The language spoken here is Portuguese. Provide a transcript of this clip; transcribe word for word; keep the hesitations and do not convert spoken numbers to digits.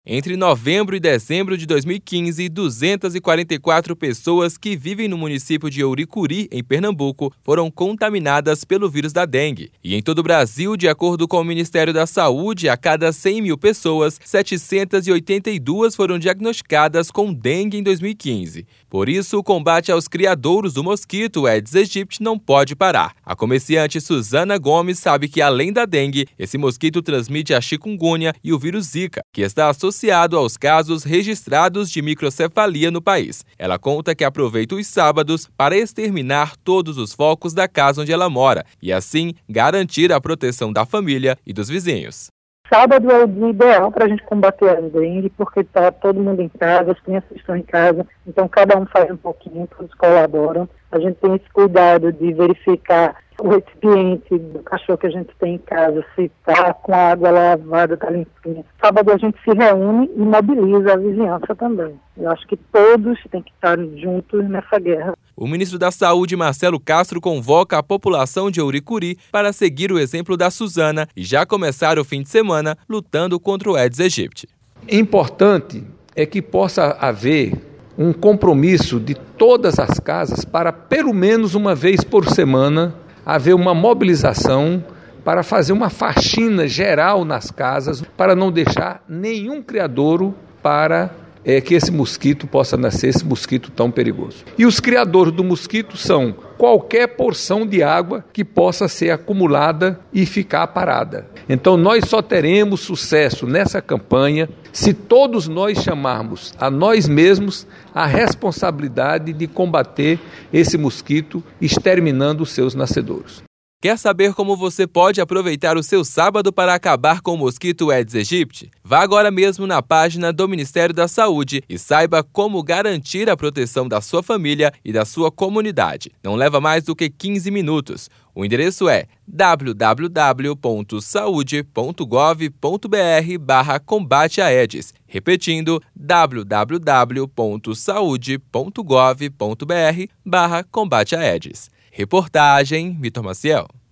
Entre novembro e dezembro de dois mil e quinze, duzentas e quarenta e quatro pessoas que vivem no município de Ouricuri, em Pernambuco, foram contaminadas pelo vírus da dengue. E em todo o Brasil, de acordo com o Ministério da Saúde, a cada cem mil pessoas, setecentas e oitenta e duas foram diagnosticadas com dengue em dois mil e quinze. Por isso, o combate aos criadouros do mosquito Aedes aegypti não pode parar. A comerciante Suzana Gomes sabe que, além da dengue, esse mosquito transmite a chikungunya e o vírus Zika, que está associado associado aos casos registrados de microcefalia no país. Ela conta que aproveita os sábados para exterminar todos os focos da casa onde ela mora e, assim, garantir a proteção da família e dos vizinhos. Sábado é o dia ideal para a gente combater a dengue, porque está todo mundo em casa, as crianças estão em casa, então cada um faz um pouquinho, todos colaboram. A gente tem esse cuidado de verificar o recipiente do cachorro que a gente tem em casa, se está com a água lavada, está limpinha. Sábado a gente se reúne e mobiliza a vizinhança também. Eu acho que todos têm que estar juntos nessa guerra. O ministro da Saúde, Marcelo Castro, convoca a população de Ouricuri para seguir o exemplo da Suzana e já começar o fim de semana lutando contra o Aedes aegypti. Importante é que possa haver um compromisso de todas as casas para, pelo menos uma vez por semana, haver uma mobilização para fazer uma faxina geral nas casas, para não deixar nenhum criadouro para é, que esse mosquito possa nascer, esse mosquito tão perigoso. E os criadouros do mosquito são qualquer porção de água que possa ser acumulada e ficar parada. Então nós só teremos sucesso nessa campanha se todos nós chamarmos a nós mesmos a responsabilidade de combater esse mosquito, exterminando os seus nascedouros. Quer saber como você pode aproveitar o seu sábado para acabar com o mosquito Aedes aegypti? Vá agora mesmo na página do Ministério da Saúde e saiba como garantir a proteção da sua família e da sua comunidade. Não leva mais do que quinze minutos. O endereço é w w w ponto saude ponto gov ponto b r barra combate a Aedes. Repetindo, w w w ponto saude ponto gov ponto b r barra combate a Aedes. Reportagem Vitor Maciel.